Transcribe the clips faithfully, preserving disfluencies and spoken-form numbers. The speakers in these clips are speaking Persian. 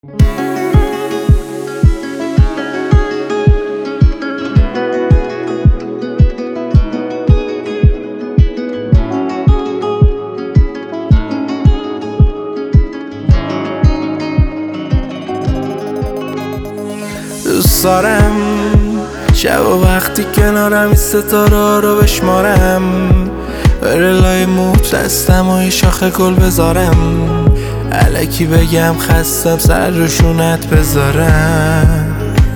دوست دارم شب و وقتی کنارم این ستاره رو بشمارم، بره لای موت دستم و یه شاخه گل بذارم، الکی بگم خستم سر روشونت بذارم.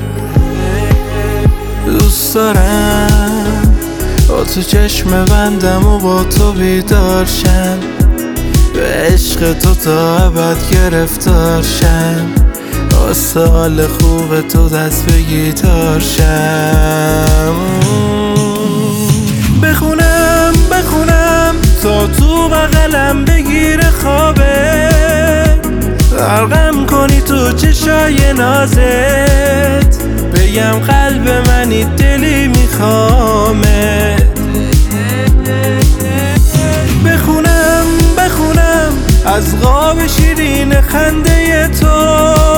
دوست دارم با تو چشم بندم و با تو بیدار شم، به عشق تو تا ابد گرفتار شم، واسه حال خوب تو دست به گیتار شم. بخونم بخونم تا تو بغلم بگیره خوابه، غرقم کنی تو چشای نازت، بگم قلب منی دلی میخوامه. بخونم بخونم از قاب شیرین خنده تو،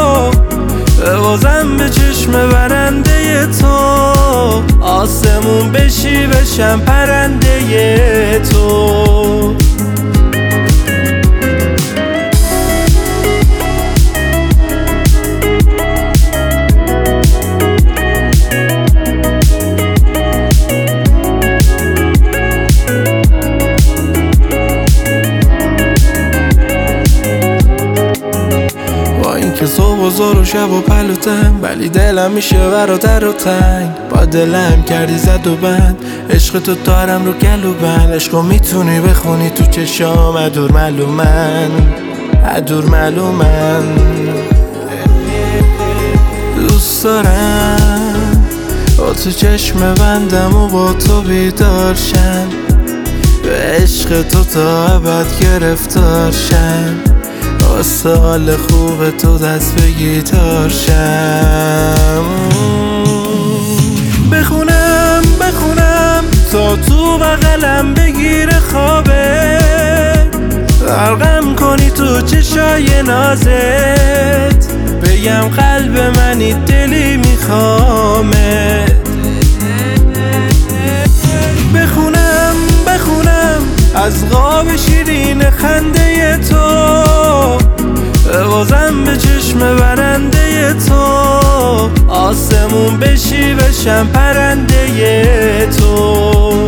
ببازم به چشم برنده تو، آسمون بشی بشم پرنده تو. که صبح و زور و شب و پلوتم، ولی دلم میشه برادر و تنگ، با دلم کردی زد و بند، عشق تو دارم رو گلو بند، عشقو میتونی بخونی تو چشام، ادور معلومن ادور معلومن. دوست دارم با تو چشم بندم و با تو بیدار شم، به عشق تو تا ابد گرفتار شم، واسه حال خوب تو دست به گیتار شم. بخونم بخونم تا تو بغلم بگیره خوابه، غرقم کنی تو چشای نازت، بگم قلب منی دلی میخوامه. بخونم بخونم از قاب شیرین خنده تو، ببازم به چشم برنده تو، آسمون بشی بشم پرنده تو.